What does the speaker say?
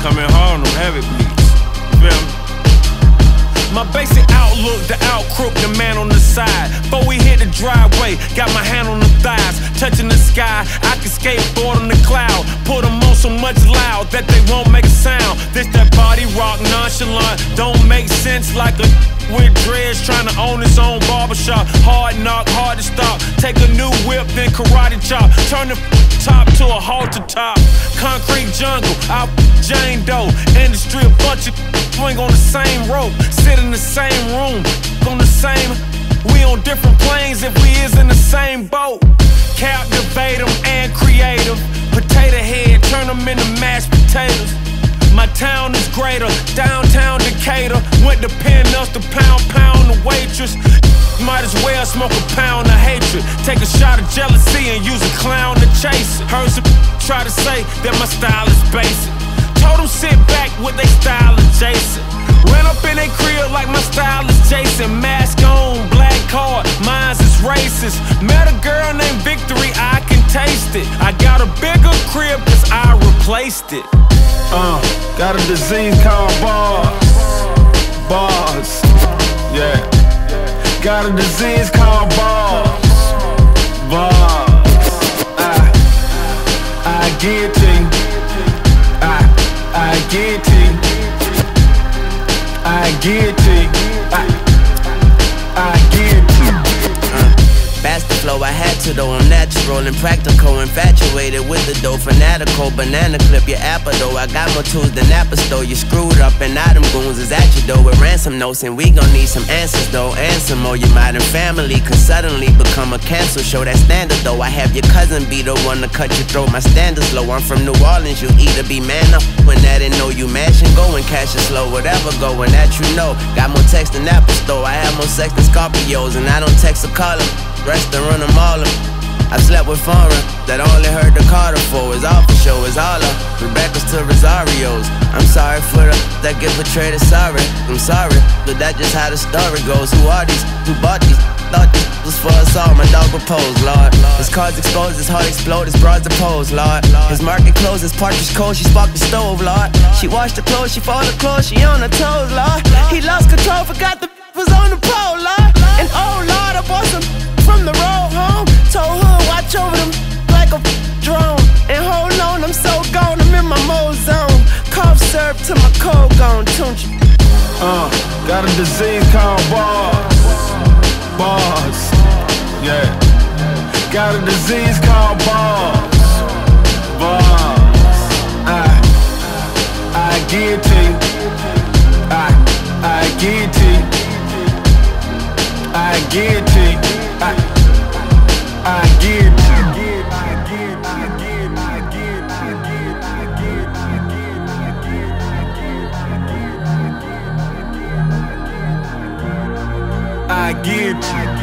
I'm in Harlem, heavy beats. Feel me? My basic outlook, the outcrook, the man on the side. Before we hit the driveway, got my hand on the thighs, touching the sky. I can skateboard on the cloud, put them on so much loud that they won't make a sound. This that body rock, nonchalant, don't make sense like a with dreads trying to own his own barbershop. Hard knock, hard to stop. Take a new whip, then karate chop. Turn the top to a halter top. Concrete jungle, out Jane Doe. Industry, a bunch of swing on the same rope. Sit in the same room, on the same. We on different planes if we is in the same boat. Captivate them and creative. Potato head, turn them into mashed potatoes. My town is greater, downtown Decatur. Went to Penn-Ups to pound the waitress. Might as well smoke a pound of hatred. Take a shot of jealousy and use a clown to chase it. Heard some try to say that my style is basic. Told them sit back with they style adjacent. Ran up in they crib like my style is Jason. Mask on, black card, mine's is racist. Met a girl named Victory, I can taste it. I got a bigger crib cause I replaced it. Got a disease called bars. Bars, yeah. Got a disease called bars. Bars. I get you. I get you. I get you. I get you. Fast the flow, I had to though. I'm natural and practical, infatuated with the dough, fanatical. Banana clip your apple though. I got more tools than Apple Store. You screwed up and now them goons is at your door with ransom notes, and we gon' need some answers though, and some more. Your modern family could suddenly become a cancel show. That standard though. I have your cousin be the one to cut your throat. My standards low. I'm from New Orleans. You either be man up when that and know you mash and go and cash it slow. Whatever going that you know. Got more text than Apple Store. I have more sex than Scorpios, and I don't text or call them. Rest and run them all up. I slept with foreign that only heard the Carter for. It's all for show, it's all up. Rebecca's to Rosario's. I'm sorry for the that get portrayed as sorry. I'm sorry, but that's just how the story goes. Who are these? Who bought these? Thought this was for us all. My dog proposed, Lord. His cards exposed, his heart explode, his bras opposed, Lord. His market closed, his partridge cold. She sparked the stove, Lord. She washed the clothes, she folded the clothes, she on her toes, Lord. He lost control, forgot the was on the pole, Lord. And oh Lord, I bought some from the road home. Told her watch over them like a drone. And hold on, I'm so gone, I'm in my mode zone. Cough syrup to my cold gone, don't you? Got a disease called bars. Bars, yeah. Got a disease called bars. Bars. I get you. I get you. I get you. I get you. I get you.